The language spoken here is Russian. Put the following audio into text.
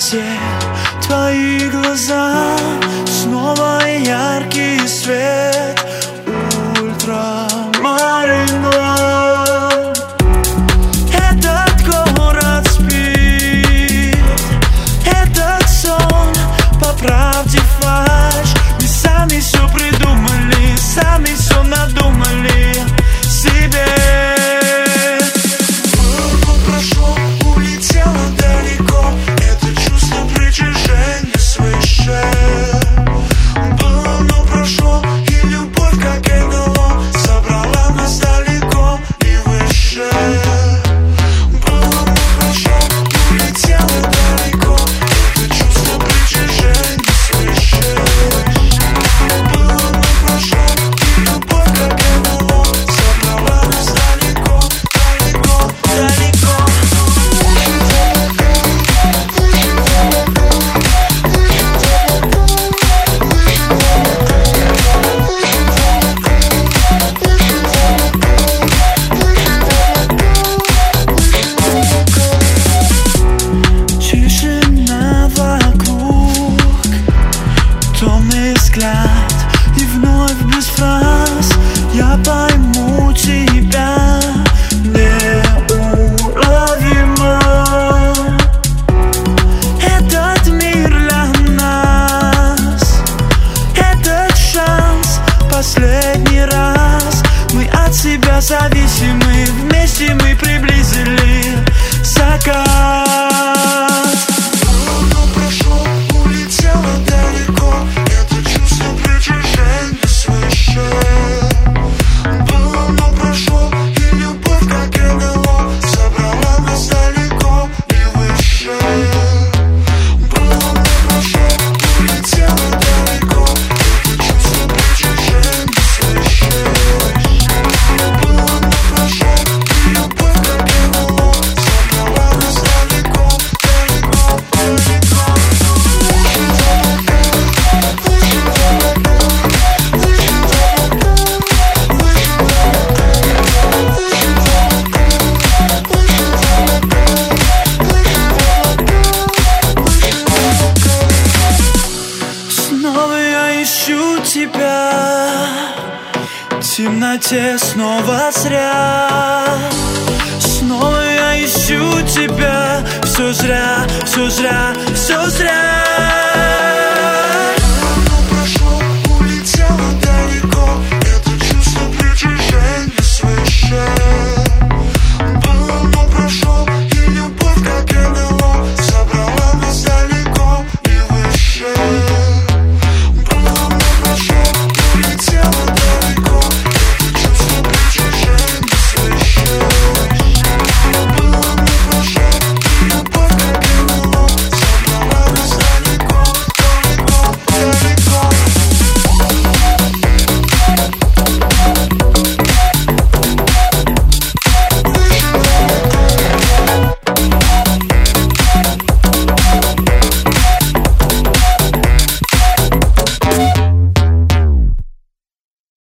темноте твои глаза, снова яркий свет ультрамарина. Этот город спит, этот сон по правде фальшь. Мы сами все придумали, сами все надумали себе. И вновь без фраз я пойму тебя неуловимо. Этот мир для нас, этот шанс последний раз. Мы от себя зависимы, вместе мы приблизили закат. Ищу тебя в темноте снова зря. Снова я ищу тебя. Все зря, все зря, все зря.